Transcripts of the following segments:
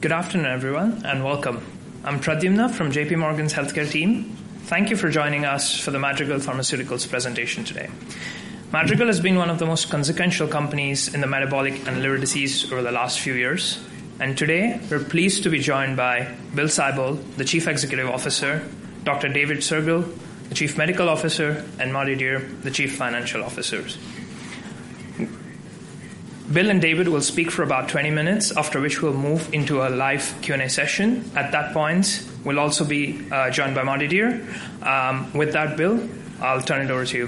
Good afternoon, everyone, and welcome. I'm Pradyumna from JP Morgan's healthcare team. Thank you for joining us for the Madrigal Pharmaceuticals presentation today. Madrigal has been one of the most consequential companies in the metabolic and liver disease over the last few years. And today, we're pleased to be joined by Bill Sibold, the Chief Executive Officer, Dr. David Soergel, the Chief Medical Officer, and Marty Dier, the Chief Financial Officer. Bill and David will speak for about 20 minutes, after which we'll move into a live Q&A session. At that point, we'll also be joined by Marty Dier. With that, Bill, I'll turn it over to you.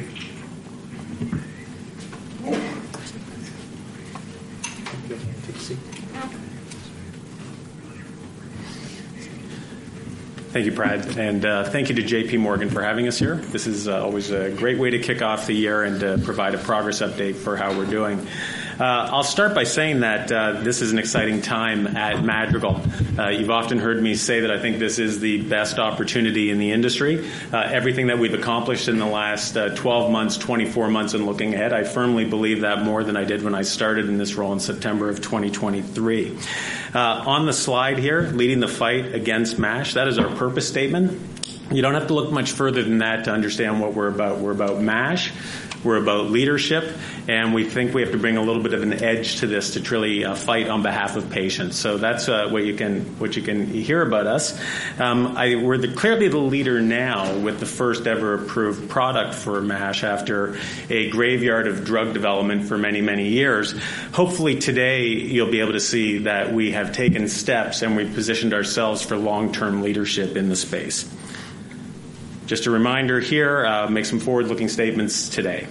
Thank you, Prad, and thank you to JP Morgan for having us here. This is always a great way to kick off the year and to provide a progress update for how we're doing. I'll start by saying that this is an exciting time at Madrigal. You've often heard me say that I think this is the best opportunity in the industry. Everything that we've accomplished in the last 12 months, 24 months, and looking ahead, I firmly believe that more than I did when I started in this role in September of 2023. On the slide here, leading the fight against MASH, that is our purpose statement. You don't have to look much further than that to understand what we're about. We're about MASH. We're about leadership, and we think we have to bring a little bit of an edge to this to truly fight on behalf of patients. So that's what you can hear about us. We're clearly the leader now with the first ever approved product for MASH after a graveyard of drug development for many, many years. Hopefully today you'll be able to see that we have taken steps and we've positioned ourselves for long-term leadership in the space. Just a reminder here, make some forward-looking statements today.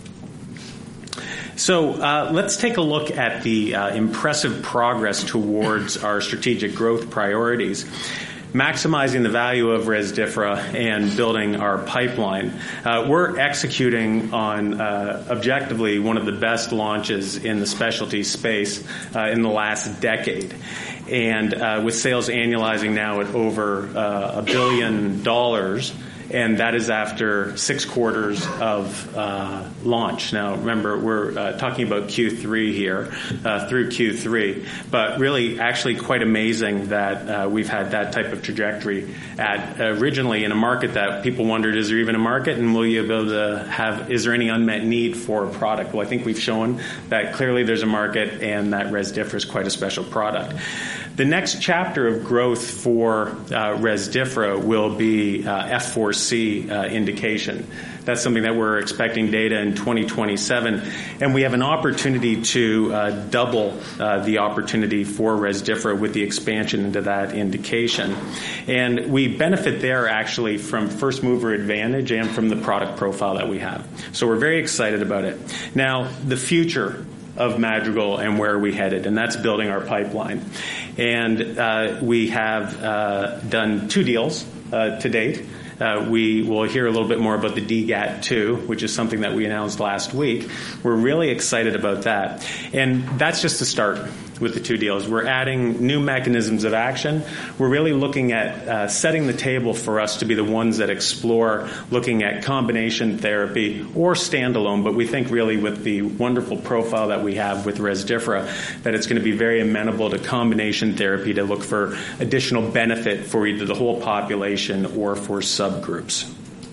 So let's take a look at the impressive progress towards our strategic growth priorities. Maximizing the value of Rezdiffra and building our pipeline. We're executing on objectively one of the best launches in the specialty space in the last decade. And with sales annualizing now at over $1 billion, and that is after 6 quarters of launch. Now, remember, we're talking about Q3 here, through Q3, but really actually quite amazing that we've had that type of trajectory at originally in a market that people wondered, is there even a market, and will you be able to have, is there any unmet need for a product? Well, I think we've shown that clearly there's a market and that Rezdiffra is quite a special product. The next chapter of growth for Rezdiffra will be F4C indication. That's something that we're expecting data in 2027, and we have an opportunity to double the opportunity for Rezdiffra with the expansion into that indication. And we benefit there actually from first mover advantage and from the product profile that we have. So we're very excited about it. Now, the future of Madrigal and where are we headed, and that's building our pipeline. And we have done 2 deals to date. We will hear a little bit more about the DGAT2, which is something that we announced last week. We're really excited about that. And that's just the start with the 2 deals. We're adding new mechanisms of action. We're really looking at setting the table for us to be the ones that explore looking at combination therapy or standalone, but we think really with the wonderful profile that we have with Rezdiffra that it's going to be very amenable to combination therapy to look for additional benefit for either the whole population or for subgroups.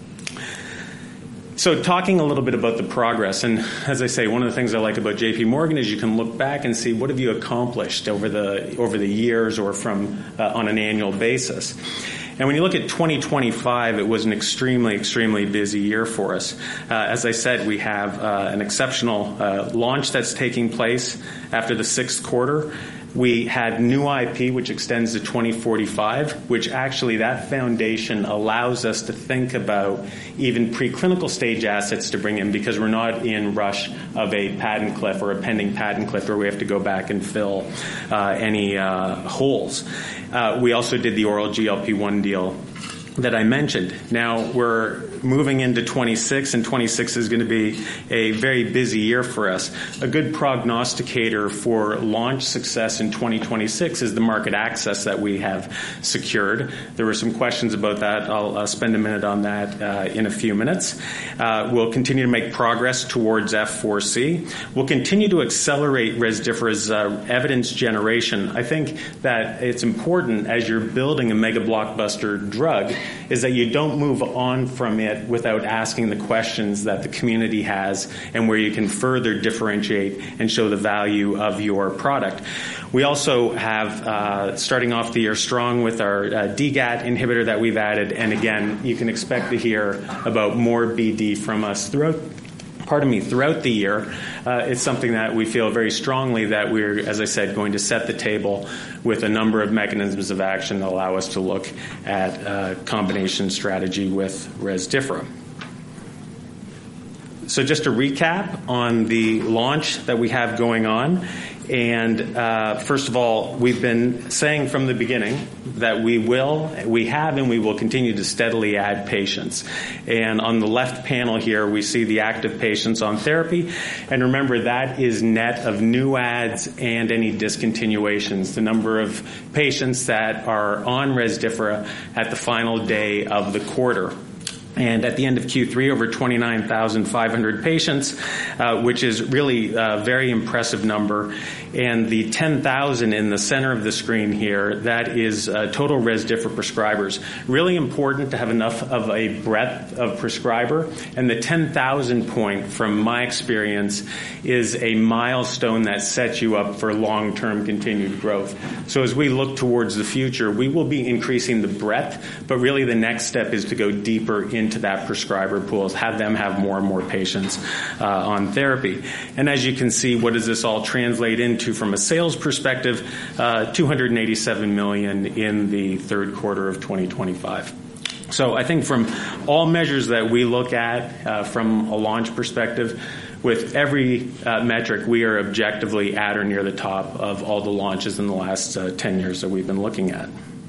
So talking a little bit about the progress, and as I say, one of the things I like about JP Morgan is you can look back and see what have you accomplished over the years or from on an annual basis. And when you look at 2025, it was an extremely, extremely busy year for us. As I said, we have an exceptional launch that's taking place after the 6th quarter. We had new IP, which extends to 2045, which actually that foundation allows us to think about even preclinical stage assets to bring in because we're not in rush of a patent cliff or a pending patent cliff where we have to go back and fill any holes. We also did the oral GLP-1 deal that I mentioned. Now we're moving into 26, and 26 is going to be a very busy year for us. A good prognosticator for launch success in 2026 is the market access that we have secured. There were some questions about that. I'll spend a minute on that in a few minutes. We'll continue to make progress towards F4C. We'll continue to accelerate Rezdiffra's evidence generation. I think that it's important as you're building a mega blockbuster drug is that you don't move on from it without asking the questions that the community has and where you can further differentiate and show the value of your product. We also have, starting off the year strong with our DGAT inhibitor that we've added, and again, you can expect to hear about more BD from us throughout the year. It's something that we feel very strongly that we're, as I said, going to set the table with a number of mechanisms of action that allow us to look at a combination strategy with Rezdiffra. So just to recap on the launch that we have going on. And first of all, we've been saying from the beginning that we have and we will continue to steadily add patients. And on the left panel here, we see the active patients on therapy. And remember, that is net of new adds and any discontinuations, the number of patients that are on Rezdiffra at the final day of the quarter. And at the end of Q3, over 29,500 patients, which is really a very impressive number. And the 10,000 in the center of the screen here, that is total Rezdiffra prescribers. Really important to have enough of a breadth of prescriber. And the 10,000 point, from my experience, is a milestone that sets you up for long-term continued growth. So as we look towards the future, we will be increasing the breadth, but really the next step is to go deeper into that prescriber pool, have them have more and more patients on therapy. And as you can see, what does this all translate into from a sales perspective? $287 million in the third quarter of 2025. So I think from all measures that we look at from a launch perspective, with every metric, we are objectively at or near the top of all the launches in the last 10 years that we've been looking at.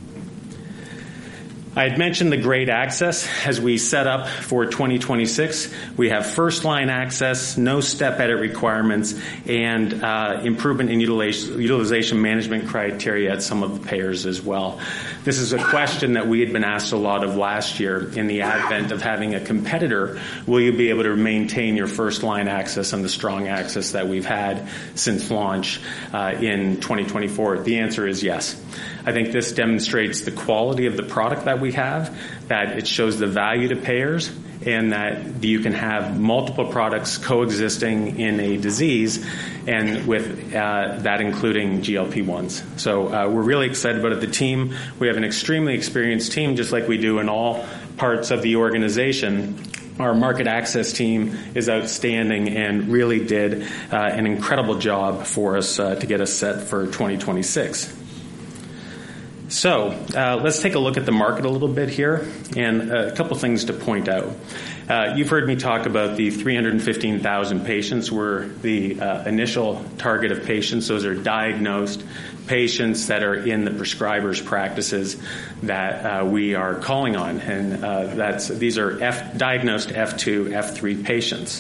I had mentioned the great access as we set up for 2026. We have first-line access, no step edit requirements, and improvement in utilization management criteria at some of the payers as well. This is a question that we had been asked a lot of last year in the advent of having a competitor. Will you be able to maintain your first-line access and the strong access that we've had since launch in 2024? The answer is yes. I think this demonstrates the quality of the product that we have, that it shows the value to payers, and that you can have multiple products coexisting in a disease, and with that including GLP-1s. So we're really excited about it. The team, we have an extremely experienced team, just like we do in all parts of the organization. Our market access team is outstanding and really did an incredible job for us to get us set for 2026. So let's take a look at the market a little bit here, and a couple things to point out. You've heard me talk about the 315,000 patients were the initial target of patients. Those are diagnosed patients that are in the prescribers' practices that we are calling on, and these are diagnosed F2, F3 patients.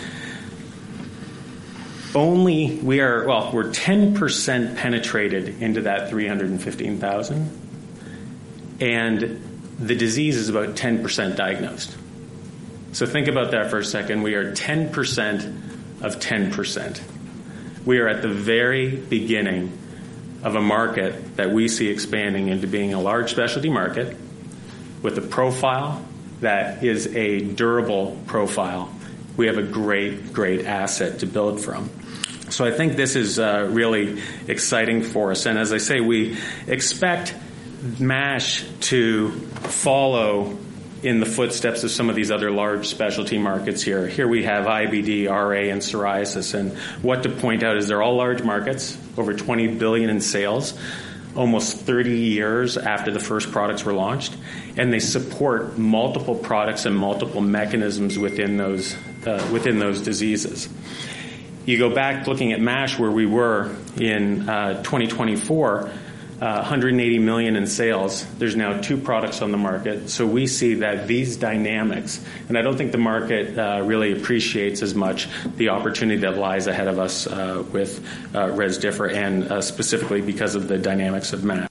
We're 10% penetrated into that 315,000, and the disease is about 10% diagnosed. So think about that for a second. We are 10% of 10%. We are at the very beginning of a market that we see expanding into being a large specialty market with a profile that is a durable profile. We have a great, great asset to build from. So I think this is really exciting for us. And as I say, we expect MASH to follow in the footsteps of some of these other large specialty markets here. Here we have IBD, RA, and psoriasis. And what to point out is they're all large markets, over $20 billion in sales, almost 30 years after the first products were launched. And they support multiple products and multiple mechanisms within those diseases. You go back looking at MASH where we were in 2024, $180 million in sales. There's now 2 products on the market. So we see that these dynamics, and I don't think the market really appreciates as much the opportunity that lies ahead of us with Rezdiffra, and specifically because of the dynamics of MASH.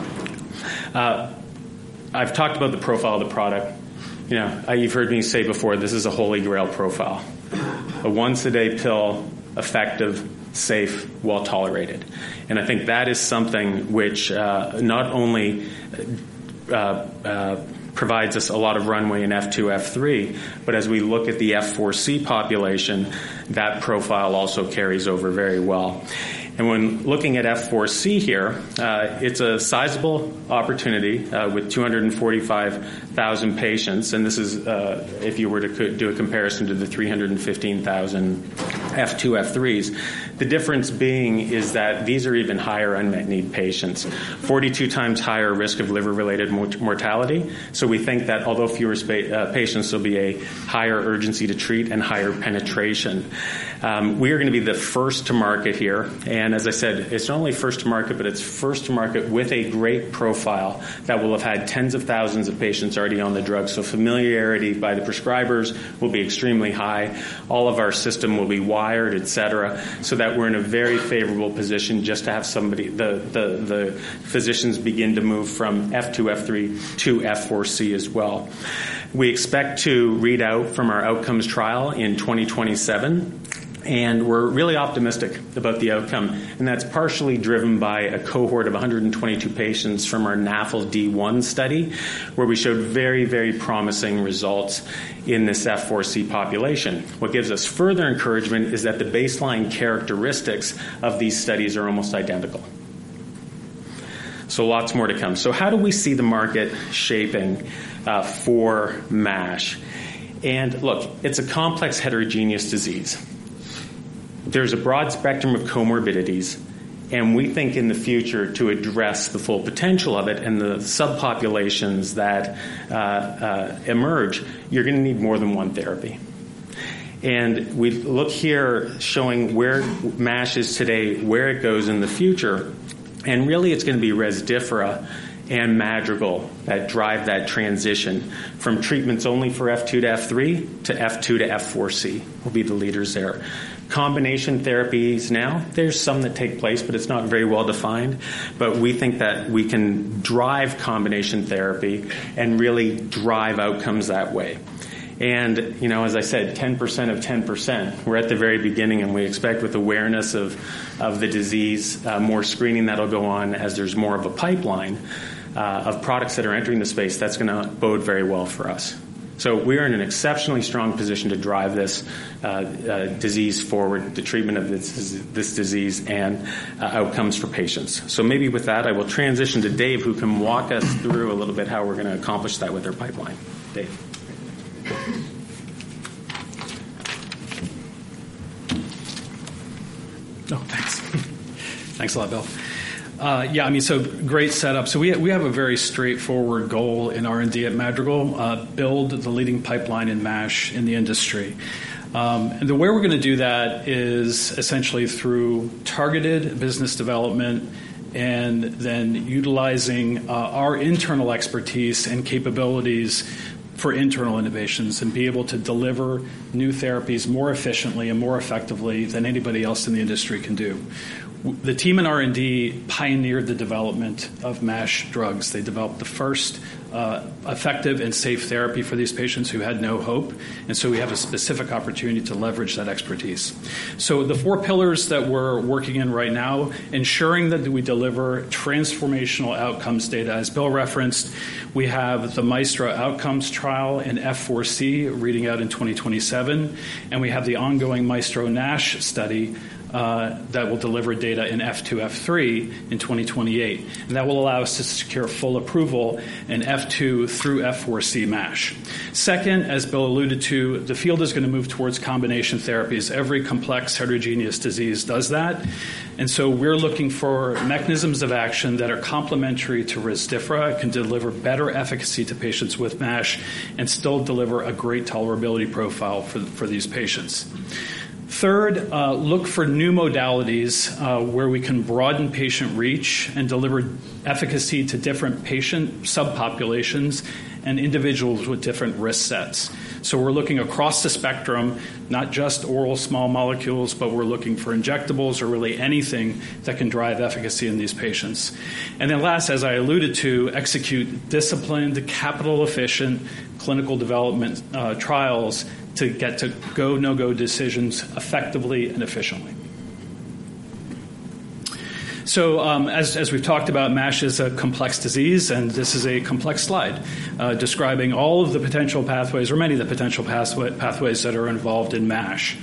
I've talked about the profile of the product. You've heard me say before, this is a holy grail profile. A once-a-day pill, effective, safe, well-tolerated. And I think that is something which not only provides us a lot of runway in F2, F3, but as we look at the F4C population, that profile also carries over very well. And when looking at F4C here, it's a sizable opportunity with 245,000 patients, and this is if you were to do a comparison to the 315,000 F2, F3s. The difference being is that these are even higher unmet need patients, 42 times higher risk of liver-related mortality. So we think that although fewer patients, there'll be a higher urgency to treat and higher penetration. We are going to be the first to market here, and as I said, it's not only first to market, but it's first to market with a great profile that will have had tens of thousands of patients already on the drug. So familiarity by the prescribers will be extremely high. All of our system will be wired, et cetera, so that we're in a very favorable position just to have somebody, the physicians begin to move from F2, F3 to F4C as well. We expect to read out from our outcomes trial in 2027. And we're really optimistic about the outcome, and that's partially driven by a cohort of 122 patients from our NAFLD-1 study, where we showed very, very promising results in this F4C population. What gives us further encouragement is that the baseline characteristics of these studies are almost identical. So lots more to come. So how do we see the market shaping for MASH? And look, it's a complex heterogeneous disease. There's a broad spectrum of comorbidities, and we think in the future to address the full potential of it and the subpopulations that emerge, you're going to need more than one therapy. And we look here showing where MASH is today, where it goes in the future, and really it's going to be Rezdiffra and Madrigal that drive that transition from treatments only for F2 to F3 to F2 to F4C will be the leaders there. Combination therapies now, there's some that take place, but it's not very well defined. But we think that we can drive combination therapy and really drive outcomes that way. And, as I said, 10% of 10%. We're at the very beginning, and we expect with awareness of the disease, more screening that'll go on as there's more of a pipeline of products that are entering the space. That's going to bode very well for us. So we are in an exceptionally strong position to drive this disease forward, the treatment of this disease and outcomes for patients. So maybe with that, I will transition to Dave, who can walk us through a little bit how we're going to accomplish that with our pipeline. Dave. Oh, thanks. Thanks a lot, Bill. So great setup. So we have a very straightforward goal in R&D at Madrigal, build the leading pipeline in MASH in the industry. And the way we're going to do that is essentially through targeted business development and then utilizing our internal expertise and capabilities for internal innovations and be able to deliver new therapies more efficiently and more effectively than anybody else in the industry can do. The team in R&D pioneered the development of MASH drugs. They developed the first effective and safe therapy for these patients who had no hope, and so we have a specific opportunity to leverage that expertise. So the 4 pillars that we're working in right now, ensuring that we deliver transformational outcomes data. As Bill referenced, we have the Maestro outcomes trial in F4C reading out in 2027, and we have the ongoing Maestro NASH study that will deliver data in F2, F3 in 2028. And that will allow us to secure full approval in F2 through F4C MASH. Second, as Bill alluded to, the field is going to move towards combination therapies. Every complex heterogeneous disease does that. And so we're looking for mechanisms of action that are complementary to Rezdiffra, can deliver better efficacy to patients with MASH, and still deliver a great tolerability profile for these patients. Third, look for new modalities where we can broaden patient reach and deliver efficacy to different patient subpopulations and individuals with different risk sets. So we're looking across the spectrum, not just oral small molecules, but we're looking for injectables or really anything that can drive efficacy in these patients. And then last, as I alluded to, execute disciplined, capital-efficient clinical development trials to get to go, no-go decisions effectively and efficiently. So as we've talked about, MASH is a complex disease, and this is a complex slide describing all of the potential pathways, or many of the potential pathways that are involved in MASH.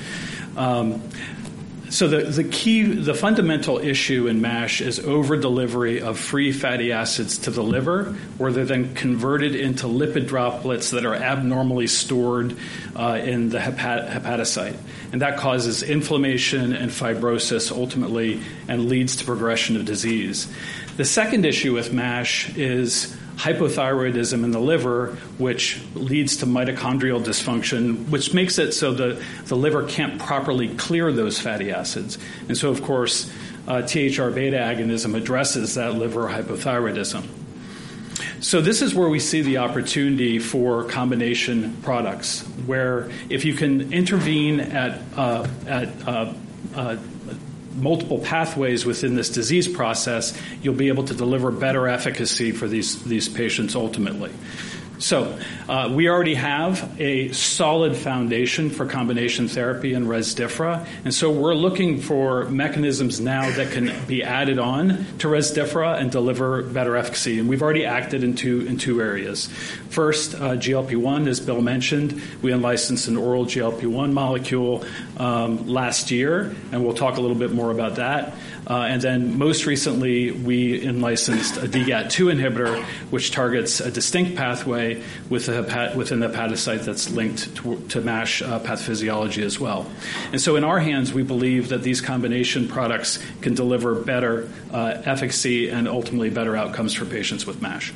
So the fundamental issue in MASH is over-delivery of free fatty acids to the liver, where they're then converted into lipid droplets that are abnormally stored in the hepatocyte. And that causes inflammation and fibrosis ultimately and leads to progression of disease. The second issue with MASH is hypothyroidism in the liver, which leads to mitochondrial dysfunction, which makes it so the liver can't properly clear those fatty acids. And so, of course, THR-beta agonism addresses that liver hypothyroidism. So this is where we see the opportunity for combination products, where if you can intervene at multiple pathways within this disease process, you'll be able to deliver better efficacy for these patients ultimately. So we already have a solid foundation for combination therapy in Rezdiffra, and so we're looking for mechanisms now that can be added on to Rezdiffra and deliver better efficacy. And we've already acted in two areas. First, GLP-1, as Bill mentioned, we unlicensed an oral GLP-1 molecule last year, and we'll talk a little bit more about that. And then most recently, we licensed a DGAT2 inhibitor, which targets a distinct pathway within the hepatocyte that's linked to MASH pathophysiology as well. And so in our hands, we believe that these combination products can deliver better efficacy and ultimately better outcomes for patients with MASH.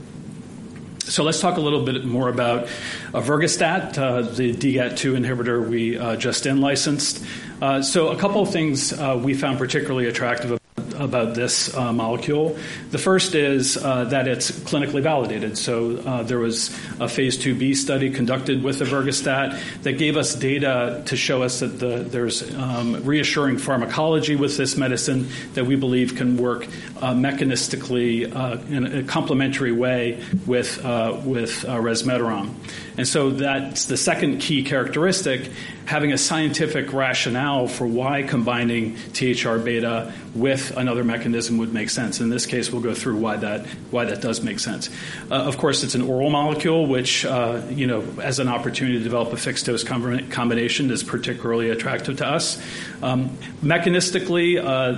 So let's talk a little bit more about Vergastat, the DGAT2 inhibitor we just in-licensed. So a couple of things we found particularly attractive about this molecule. The first is that it's clinically validated. So there was a phase 2b study conducted with the Vergastat that gave us data to show us that there's reassuring pharmacology with this medicine that we believe can work mechanistically in a complementary way with resmetirom. And so that's the second key characteristic, having a scientific rationale for why combining THR-beta with another mechanism would make sense. In this case, we'll go through why that does make sense. Of course, it's an oral molecule, which, as an opportunity to develop a fixed-dose combination is particularly attractive to us. Mechanistically,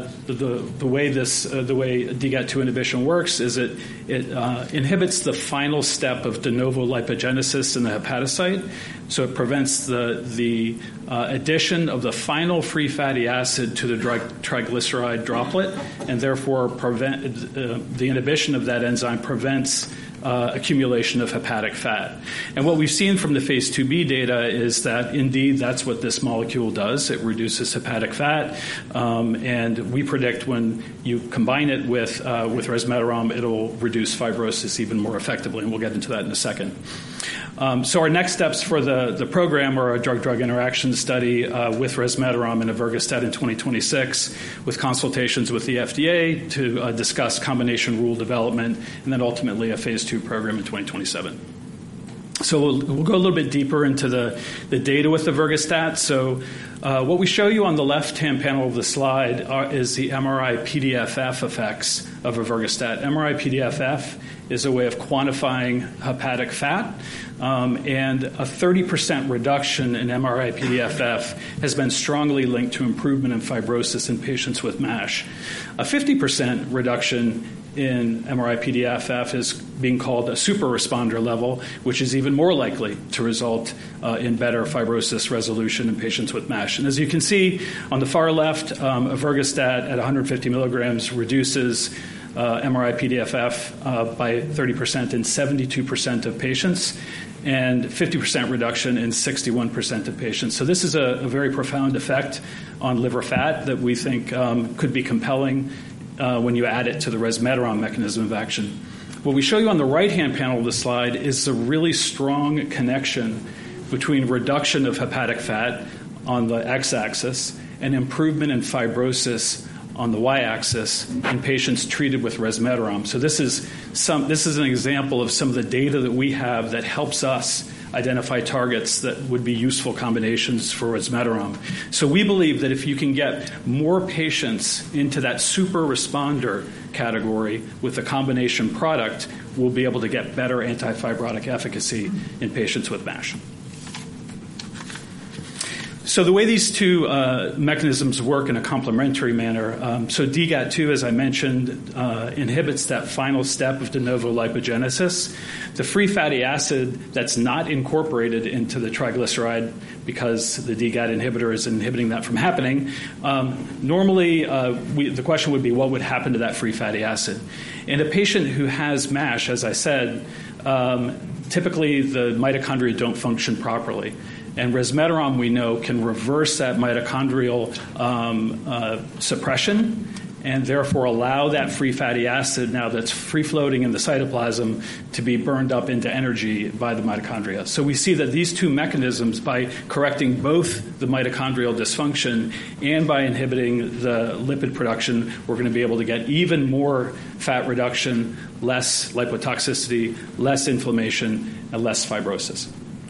the way DGAT2 inhibition works is it inhibits the final step of de novo lipogenesis in the hepatocyte, so it prevents the addition of the final free fatty acid to the triglyceride droplet, and therefore the inhibition of that enzyme prevents accumulation of hepatic fat. And what we've seen from the phase 2b data is that indeed that's what this molecule does. It reduces hepatic fat, and we predict when you combine it with resmetirom, it'll reduce fibrosis even more effectively, and we'll get into that in a second. So our next steps for the program are a drug-drug interaction study with resmetirom and Vergastat in 2026, with consultations with the FDA to discuss combination rule development, and then ultimately a phase 2 program in 2027. So we'll go a little bit deeper into the data with the Vergastat. So what we show you on the left-hand panel of the slide is the MRI-PDFF effects of Vergastat. MRI-PDFF is a way of quantifying hepatic fat, and a 30% reduction in MRI-PDFF has been strongly linked to improvement in fibrosis in patients with MASH. A 50% reduction in MRI-PDFF is being called a super responder level, which is even more likely to result in better fibrosis resolution in patients with MASH. And as you can see on the far left, Vergastat at 150 milligrams reduces MRI-PDFF by 30% in 72% of patients, and 50% reduction in 61% of patients. So this is a very profound effect on liver fat that we think could be compelling when you add it to the resmetirom mechanism of action. What we show you on the right-hand panel of the slide is a really strong connection between reduction of hepatic fat on the x-axis and improvement in fibrosis on the y-axis in patients treated with resmetirom. So this is an example of some of the data that we have that helps us identify targets that would be useful combinations for resmetirom. So we believe that if you can get more patients into that super responder category with a combination product, we'll be able to get better antifibrotic efficacy in patients with MASH. So the way these two mechanisms work in a complementary manner, so DGAT2, as I mentioned, inhibits that final step of de novo lipogenesis. The free fatty acid that's not incorporated into the triglyceride because the DGAT inhibitor is inhibiting that from happening, normally the question would be what would happen to that free fatty acid? In a patient who has MASH, as I said, typically the mitochondria don't function properly. And resmetirom, we know, can reverse that mitochondrial suppression and therefore allow that free fatty acid now that's free-floating in the cytoplasm to be burned up into energy by the mitochondria. So we see that these two mechanisms, by correcting both the mitochondrial dysfunction and by inhibiting the lipid production, we're going to be able to get even more fat reduction, less lipotoxicity, less inflammation, and less fibrosis.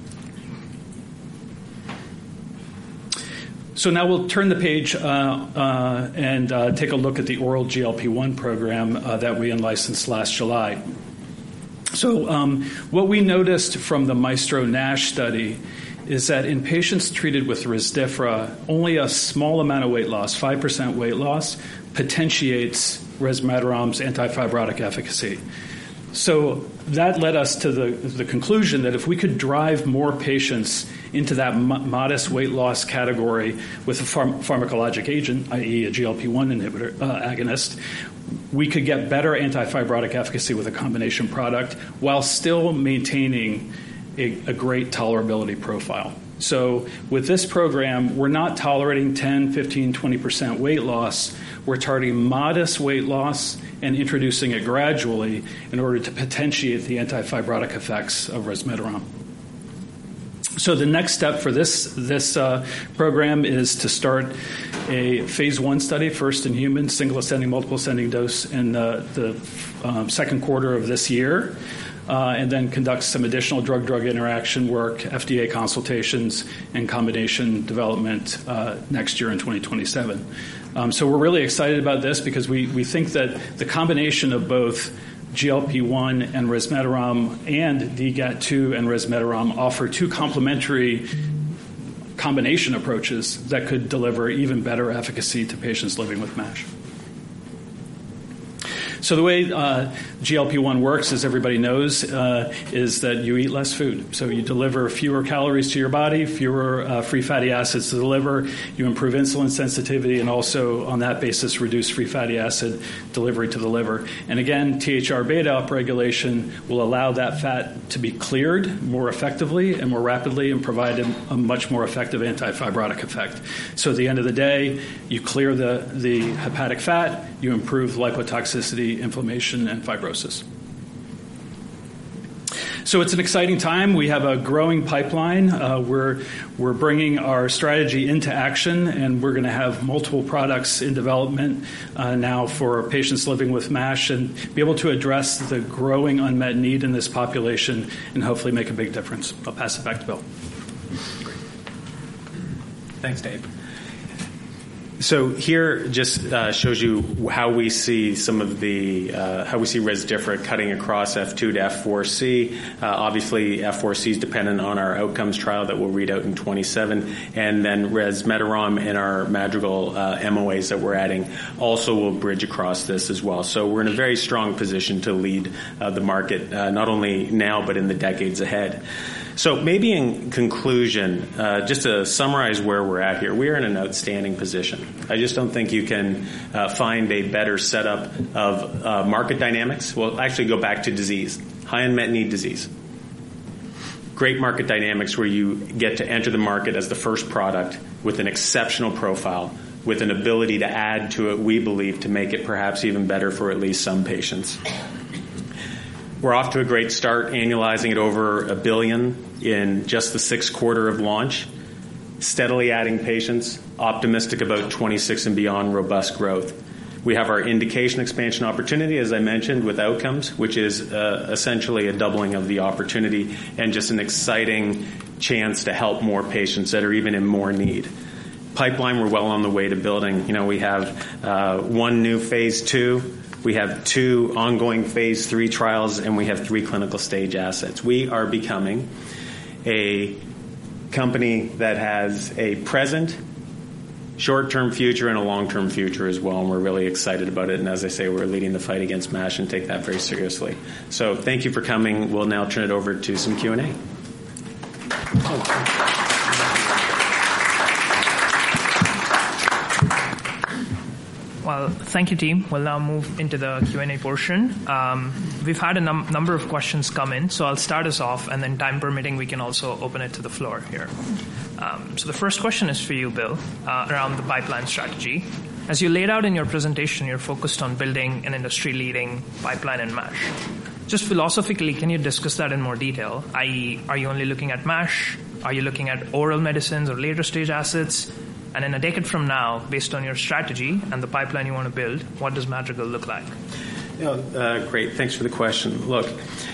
So now we'll turn the page and take a look at the oral GLP-1 program that we unlicensed last July. So what we noticed from the Maestro-NASH study is that in patients treated with Rezdiffra, only a small amount of weight loss, 5% weight loss, potentiates resmetirom's antifibrotic efficacy. So that led us to the conclusion that if we could drive more patients into that modest weight loss category with a pharmacologic agent, i.e. a GLP-1 inhibitor agonist, we could get better antifibrotic efficacy with a combination product while still maintaining a great tolerability profile. So with this program, we're not tolerating 10, 15, 20% weight loss. We're targeting modest weight loss and introducing it gradually in order to potentiate the antifibrotic effects of resmetirom. So the next step for this program is to start a phase 1 study, first in humans, single ascending, multiple ascending dose in the second quarter of this year. And then conduct some additional drug-drug interaction work, FDA consultations, and combination development next year in 2027. So we're really excited about this because we think that the combination of both GLP-1 and resmetirom and DGAT2 and resmetirom offer two complementary combination approaches that could deliver even better efficacy to patients living with MASH. So the way GLP-1 works, as everybody knows, is that you eat less food. So you deliver fewer calories to your body, fewer free fatty acids to the liver. You improve insulin sensitivity and also, on that basis, reduce free fatty acid delivery to the liver. And again, THR-beta upregulation will allow that fat to be cleared more effectively and more rapidly and provide a much more effective antifibrotic effect. So at the end of the day, you clear the hepatic fat, you improve lipotoxicity, inflammation, and fibrosis. So it's an exciting time. We have a growing pipeline. We're bringing our strategy into action, and we're going to have multiple products in development now for patients living with MASH and be able to address the growing unmet need in this population and hopefully make a big difference. I'll pass it back to Bill. Thanks, Dave. So here just shows you how we see some of the how we see Rezdiffra cutting across F2 to F4C. Obviously, F4C is dependent on our outcomes trial that we'll read out in 27, and then resmetirom and our Madrigal MOAs that we're adding also will bridge across this as well. So we're in a very strong position to lead the market not only now but in the decades ahead. So maybe in conclusion, just to summarize where we're at here, we are in an outstanding position. I just don't think you can find a better setup of market dynamics. Well, actually go back to disease, high unmet need disease. Great market dynamics where you get to enter the market as the first product with an exceptional profile, with an ability to add to it, we believe, to make it perhaps even better for at least some patients. We're off to a great start, annualizing at over $1 billion in just the 6th quarter of launch, steadily adding patients, optimistic about 26 and beyond robust growth. We have our indication expansion opportunity, as I mentioned, with outcomes, which is essentially a doubling of the opportunity and just an exciting chance to help more patients that are even in more need. Pipeline, we're well on the way to building. We have 1 new phase 2. We have 2 ongoing phase 3 trials, and we have 3 clinical stage assets. We are becoming a company that has a present, short-term future, and a long-term future as well, and we're really excited about it. And as I say, we're leading the fight against MASH and take that very seriously. So thank you for coming. We'll now turn it over to some Q&A. Well, thank you, team. We'll now move into the Q&A portion. We've had a number of questions come in, so I'll start us off, and then time permitting, we can also open it to the floor here. So the first question is for you, Bill, around the pipeline strategy. As you laid out in your presentation, you're focused on building an industry-leading pipeline in MASH. Just philosophically, can you discuss that in more detail? I.e., are you only looking at MASH? Are you looking at oral medicines or later-stage assets? And in a decade from now, based on your strategy and the pipeline you want to build, what does Madrigal look like? Great. Thanks for the question. Look,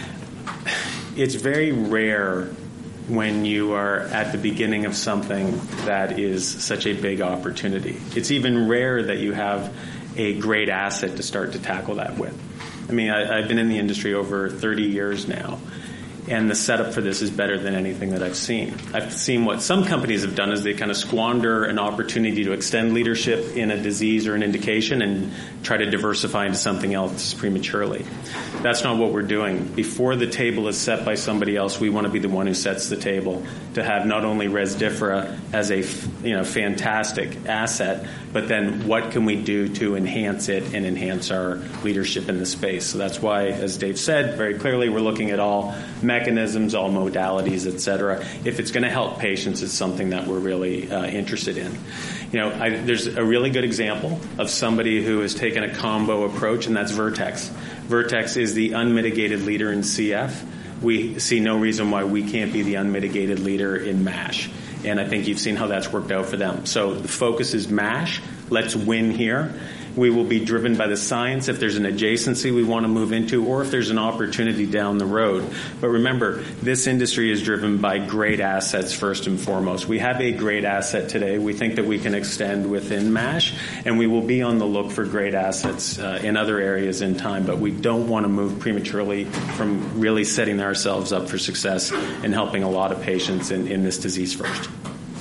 it's very rare when you are at the beginning of something that is such a big opportunity. It's even rare that you have a great asset to start to tackle that with. I mean, I've been in the industry over 30 years now, and the setup for this is better than anything that I've seen. I've seen what some companies have done is they kind of squander an opportunity to extend leadership in a disease or an indication and try to diversify into something else prematurely. That's not what we're doing. Before the table is set by somebody else, we want to be the one who sets the table to have not only Rezdiffra as a fantastic asset, but then what can we do to enhance it and enhance our leadership in the space. So that's why, as Dave said very clearly, we're looking at all mechanisms, all modalities, et cetera. If it's going to help patients, it's something that we're really interested in. There's a really good example of somebody who has taken a combo approach, and that's Vertex. Vertex is the unmitigated leader in CF. We see no reason why we can't be the unmitigated leader in MASH. And I think you've seen how that's worked out for them. So the focus is MASH. Let's win here. We will be driven by the science if there's an adjacency we want to move into or if there's an opportunity down the road. But remember, this industry is driven by great assets first and foremost. We have a great asset today. We think that we can extend within MASH, and we will be on the look for great assets in other areas in time. But we don't want to move prematurely from really setting ourselves up for success and helping a lot of patients in this disease first.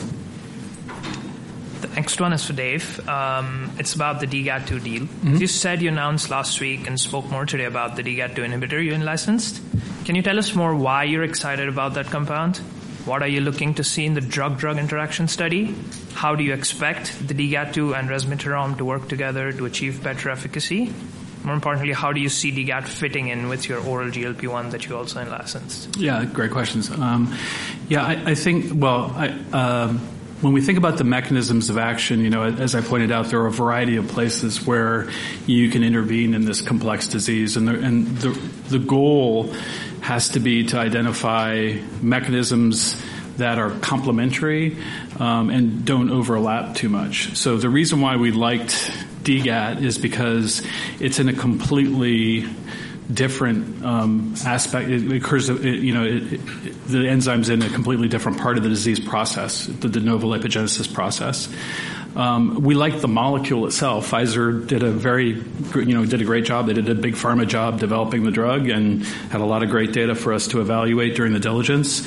The next one is for Dave. It's about the DGAT2 deal. Mm-hmm. You said you announced last week and spoke more today about the DGAT2 inhibitor you licensed. Can you tell us more why you're excited about that compound? What are you looking to see in the drug-drug interaction study? How do you expect the DGAT2 and resmetirom to work together to achieve better efficacy? More importantly, how do you see DGAT fitting in with your oral GLP-1 that you also licensed? Yeah, great questions. I think, when we think about the mechanisms of action, as I pointed out, there are a variety of places where you can intervene in this complex disease, and the goal has to be to identify mechanisms that are complementary and don't overlap too much. So the reason why we liked DGAT is because it's in a completely different aspect. It occurs, the enzyme's in a completely different part of the disease process, the de novo lipogenesis process. We like the molecule itself. Pfizer did a great job. They did a big pharma job developing the drug and had a lot of great data for us to evaluate during the diligence.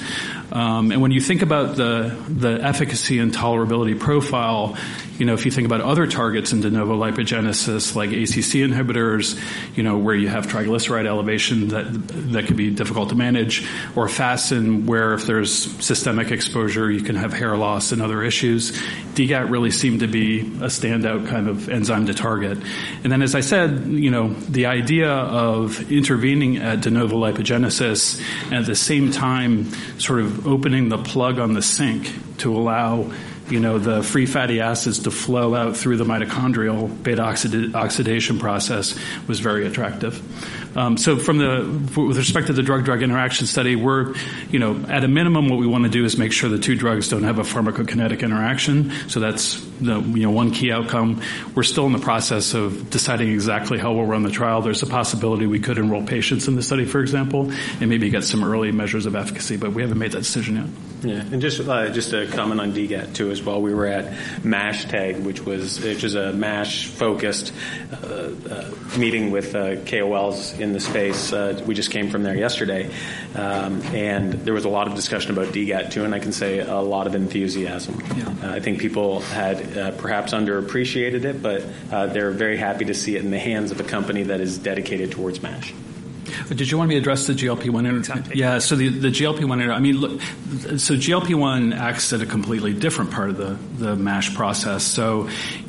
And when you think about the efficacy and tolerability profile, if you think about other targets in de novo lipogenesis like ACC inhibitors, where you have triglyceride elevation that could be difficult to manage, or FASN, where if there's systemic exposure, you can have hair loss and other issues. DGAT really seemed to be a standout kind of enzyme to target. And then, as I said, the idea of intervening at de novo lipogenesis and at the same time sort of opening the plug on the sink to allow the free fatty acids to flow out through the mitochondrial beta oxidation process was very attractive. So with respect to the drug-drug interaction study, we're, at a minimum, what we want to do is make sure the two drugs don't have a pharmacokinetic interaction. So that's one key outcome. We're still in the process of deciding exactly how we'll run the trial. There's a possibility we could enroll patients in the study, for example, and maybe get some early measures of efficacy, but we haven't made that decision yet. Yeah, and just a comment on DGAT too as well. We were at MASH-TAG, which is a MASH-focused meeting with KOLs in the space. We just came from there yesterday, and there was a lot of discussion about DGAT too, and I can say a lot of enthusiasm. Yeah. I think people had perhaps underappreciated it, but they're very happy to see it in the hands of a company that is dedicated towards MASH. Did you want me to address the GLP-1? Exactly. Yeah, so the GLP-1, look, so GLP-1 acts at a completely different part of the MASH process. So,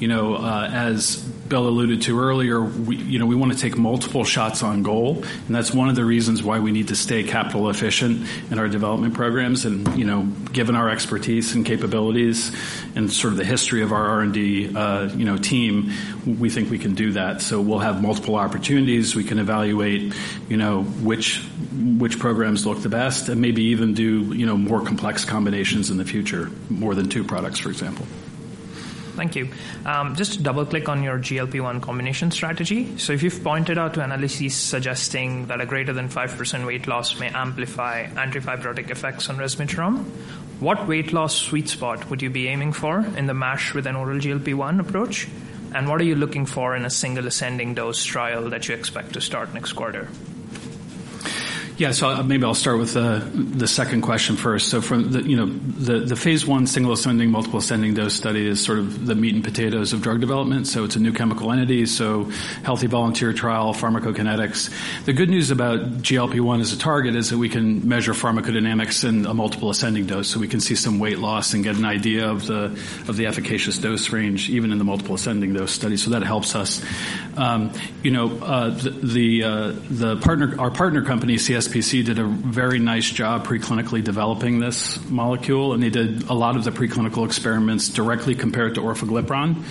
as Bill alluded to earlier, we want to take multiple shots on goal, and that's one of the reasons why we need to stay capital efficient in our development programs. And, given our expertise and capabilities and sort of the history of our R&D, team, we think we can do that. So we'll have multiple opportunities. We can evaluate, which programs look the best, and maybe even do, more complex combinations in the future, more than two products, for example. Thank you. Just to double-click on your GLP-1 combination strategy. So if you've pointed out to analyses suggesting that a greater than 5% weight loss may amplify antifibrotic effects on resmetirom, what weight loss sweet spot would you be aiming for in the MASH with an oral GLP-1 approach? And what are you looking for in a single ascending dose trial that you expect to start next quarter? Yeah, so maybe I'll start with the second question first. So from the phase 1 single ascending, multiple ascending dose study is sort of the meat and potatoes of drug development. So it's a new chemical entity, so healthy volunteer trial, pharmacokinetics. The good news about GLP-1 as a target is that we can measure pharmacodynamics in a multiple ascending dose, so we can see some weight loss and get an idea of the efficacious dose range even in the multiple ascending dose study. So that helps us. Our partner company, CSPC, did a very nice job preclinically developing this molecule, and they did a lot of the preclinical experiments directly compared to orforglipron.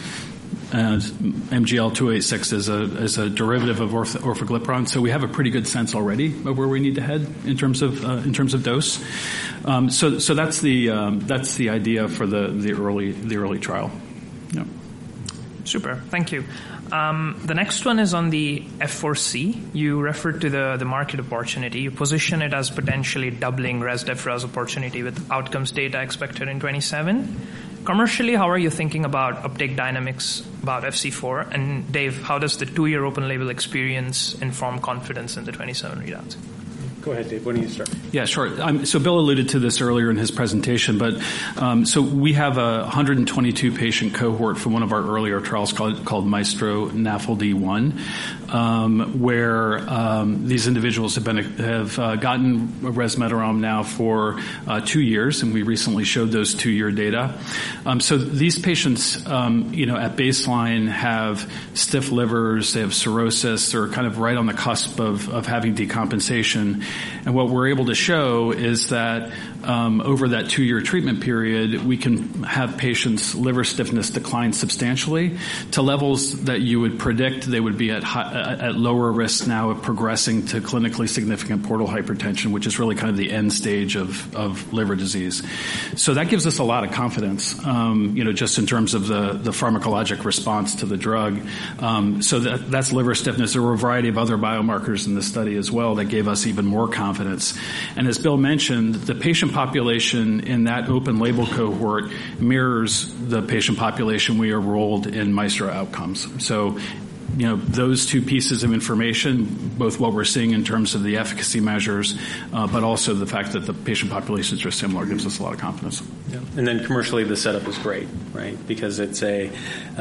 MGL-286 is a derivative of orforglipron, so we have a pretty good sense already of where we need to head in terms of dose. So that's the idea for the early trial. Yeah. Super, thank you. The next one is on the F4C. You referred to the market opportunity. You position it as potentially doubling Rezdiffra's opportunity with outcomes data expected in 27. Commercially, how are you thinking about uptake dynamics about FC4? And Dave, how does the 2-year open label experience inform confidence in the 27 readouts? Go ahead, Dave. Why don't you start? Yeah, sure. So Bill alluded to this earlier in his presentation, but so we have a 122 patient cohort from one of our earlier trials called Maestro NAFLD-1, where these individuals have gotten resmetirom now for 2 years, and we recently showed those 2-year data. So these patients, at baseline have stiff livers, they have cirrhosis, they're kind of right on the cusp of having decompensation. And what we're able to show is that over that 2-year treatment period, we can have patients' liver stiffness decline substantially to levels that you would predict they would be at lower risk now of progressing to clinically significant portal hypertension, which is really kind of the end stage of liver disease. So that gives us a lot of confidence, just in terms of the pharmacologic response to the drug. So that's liver stiffness. There were a variety of other biomarkers in the study as well that gave us even more confidence. And as Bill mentioned, the patient population in that open label cohort mirrors the patient population we enrolled in Maestro Outcomes. So those two pieces of information, both what we're seeing in terms of the efficacy measures, but also the fact that the patient populations are similar, gives us a lot of confidence. Yeah. And then commercially, the setup is great, right? Because it's a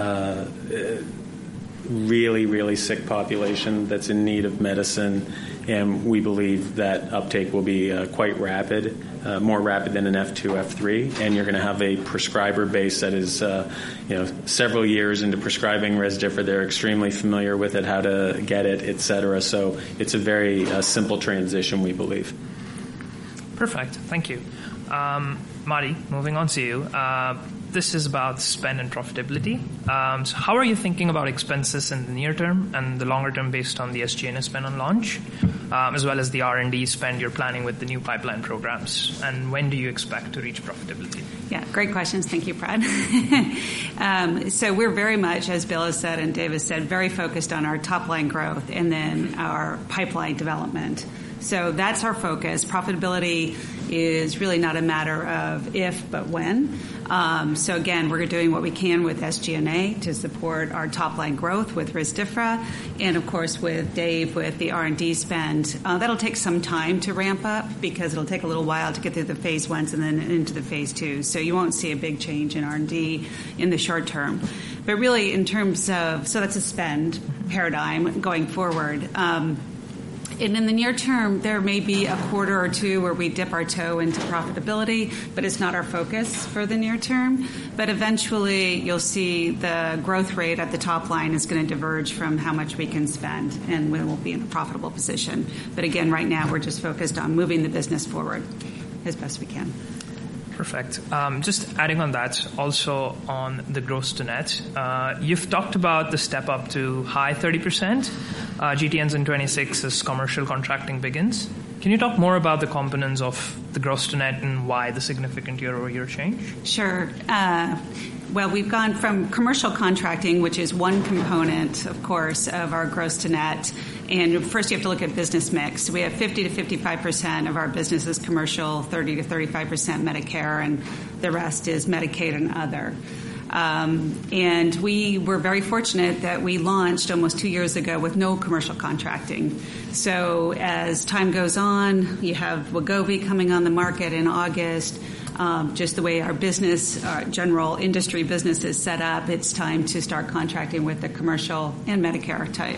really, really sick population that's in need of medicine, and we believe that uptake will be quite rapid, more rapid than an F2, F3, and you're going to have a prescriber base that is, several years into prescribing Rezdiffra. They're extremely familiar with it, how to get it, et cetera. So it's a very simple transition, we believe. Perfect. Thank you. Marty, moving on to you. This is about spend and profitability. So how are you thinking about expenses in the near term and the longer term based on the SG&A spend on launch, as well as the R&D spend you're planning with the new pipeline programs? And when do you expect to reach profitability? Yeah, great questions. Thank you, Prad. So we're very much, as Bill has said and Dave has said, very focused on our top-line growth and then our pipeline development. So that's our focus. Profitability is really not a matter of if, but when. So again, we're doing what we can with SG&A to support our top-line growth with Rezdiffra, and of course with Dave with the R&D spend. That'll take some time to ramp up because it'll take a little while to get through the phase 1s and then into the phase 2s. So you won't see a big change in R&D in the short term. But really in terms of, so that's a spend paradigm going forward. And in the near term, there may be a quarter or two where we dip our toe into profitability, but it's not our focus for the near term. But eventually, you'll see the growth rate at the top line is going to diverge from how much we can spend, and we will be in a profitable position. But again, right now, we're just focused on moving the business forward as best we can. Perfect. Just adding on that, also on the gross to net, you've talked about the step up to high 30%. GTNs in 26 as commercial contracting begins. Can you talk more about the components of the gross to net and why the significant year-over-year change? Sure. Well, we've gone from commercial contracting, which is one component, of course, of our gross to net. And first you have to look at business mix. We have 50 to 55% of our business is commercial, 30 to 35% Medicare, and the rest is Medicaid and other. And we were very fortunate that we launched almost 2 years ago with no commercial contracting. So as time goes on, you have Wegovy coming on the market in August. Just the way our business, our general industry business is set up, it's time to start contracting with the commercial and Medicare type,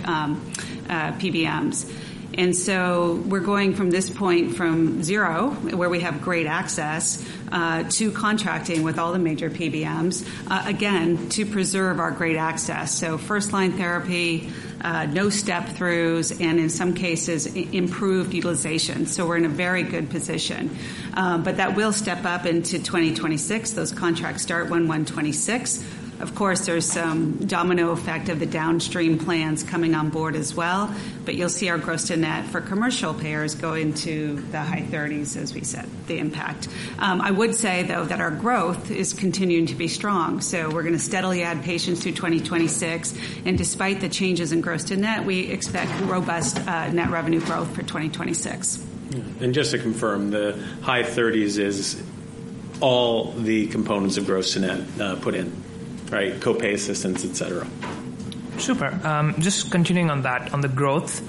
PBMs. And so we're going from this point from zero, where we have great access, to contracting with all the major PBMs, again, to preserve our great access. So first-line therapy, no step-throughs, and in some cases, improved utilization. So we're in a very good position. But that will step up into 2026. Those contracts start 1/1/26. Of course, there's some domino effect of the downstream plans coming on board as well, but you'll see our gross to net for commercial payers go into the high 30s, as we said, the impact. I would say, though, that our growth is continuing to be strong. So we're going to steadily add patients through 2026, and despite the changes in gross to net, we expect robust net revenue growth for 2026. And just to confirm, the high 30s is all the components of gross to net put in. Right, copay assistance, et cetera. Super. Just continuing on that, on the growth,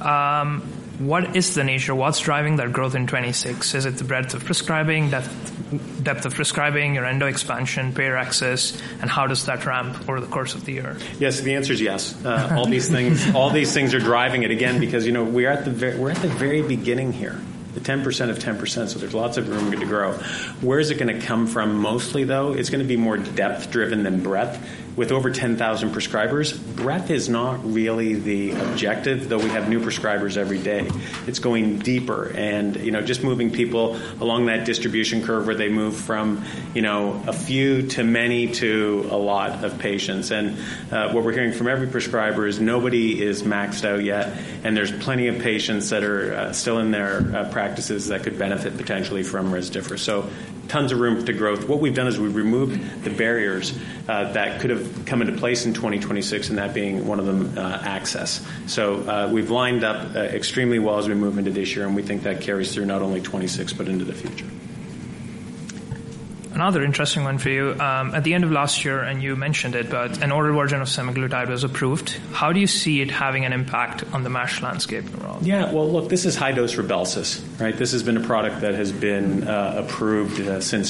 what is the nature? What's driving that growth in 26? Is it the breadth of prescribing, depth of prescribing, your endo expansion, payer access, and how does that ramp over the course of the year? Yes, the answer is yes. All these things are driving it again because we're at the very beginning here. The 10% of 10%, so there's lots of room to grow. Where is it going to come from mostly, though? It's going to be more depth-driven than breadth. With over 10,000 prescribers, breadth is not really the objective, though we have new prescribers every day. It's going deeper and, just moving people along that distribution curve where they move from, a few to many to a lot of patients. And what we're hearing from every prescriber is nobody is maxed out yet, and there's plenty of patients that are still in their practices that could benefit potentially from Rezdiffra. So tons of room to growth. What we've done is we've removed the barriers that could have come into place in 2026, and that being one of them, access. So we've lined up extremely well as we move into this year, and we think that carries through not only 26 but into the future. another interesting one for you. At the end of last year, and you mentioned it, but an oral version of semaglutide was approved. How do you see it having an impact on the MASH landscape overall? Yeah, well, look, this is high-dose Rybelsus, right? This has been a product that has been approved since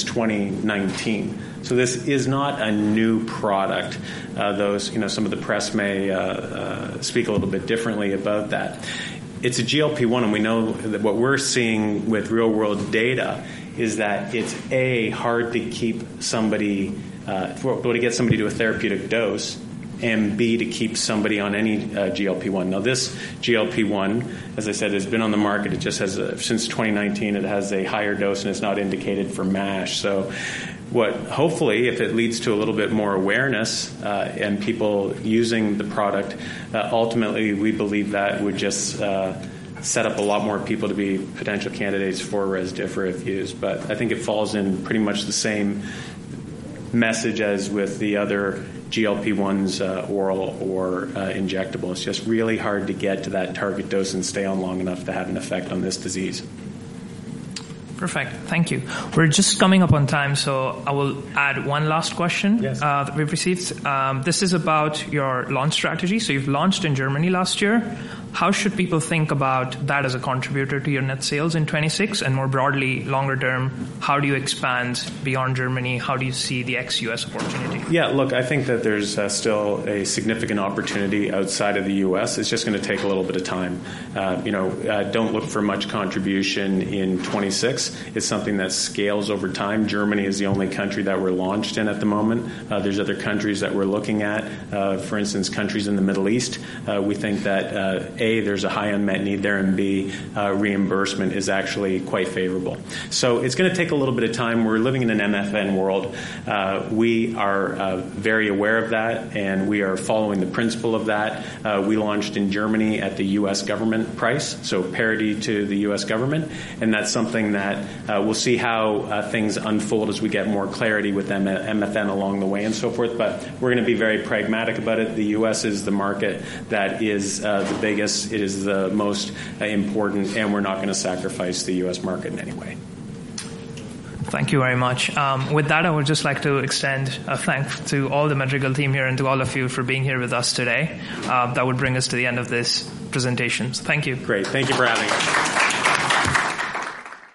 2019. So this is not a new product. Some of the press may speak a little bit differently about that. It's a GLP-1, and we know that what we're seeing with real-world data is that it's hard to keep somebody, to get somebody to a therapeutic dose, and B, to keep somebody on any GLP-1. Now, this GLP-1, as I said, has been on the market. It just has, since 2019, it has a higher dose, and it's not indicated for MASH. So hopefully, if it leads to a little bit more awareness and people using the product, ultimately we believe that would just set up a lot more people to be potential candidates for Rezdiffra if used. But I think it falls in pretty much the same message as with the other GLP-1s, oral or injectable. It's just really hard to get to that target dose and stay on long enough to have an effect on this disease. Perfect. Thank you. We're just coming up on time, so I will add one last question that we've received. This is about your launch strategy. So you've launched in Germany last year. How should people think about that as a contributor to your net sales in 26? And more broadly, longer term, how do you expand beyond Germany? How do you see the ex-US opportunity? Yeah, look, I think that there's still a significant opportunity outside of the U.S. It's just going to take a little bit of time. Don't look for much contribution in 26. It's something that scales over time. Germany is the only country that we're launched in at the moment. There's other countries that we're looking at. For instance, countries in the Middle East. We think that A, there's a high unmet need there, and B, reimbursement is actually quite favorable. So it's going to take a little bit of time. We're living in an MFN world. We are very aware of that, and we are following the principle of that. We launched in Germany at the U.S. government price, so parity to the U.S. government, and that's something that we'll see how things unfold as we get more clarity with MFN along the way and so forth, but we're going to be very pragmatic about it. The U.S. is the market that is the biggest. It is the most important, and we're not going to sacrifice the U.S. market in any way. Thank you very much. With that, I would just like to extend a thanks to all the Madrigal team here and to all of you for being here with us today. That would bring us to the end of this presentation. So thank you. Great. Thank you for having us.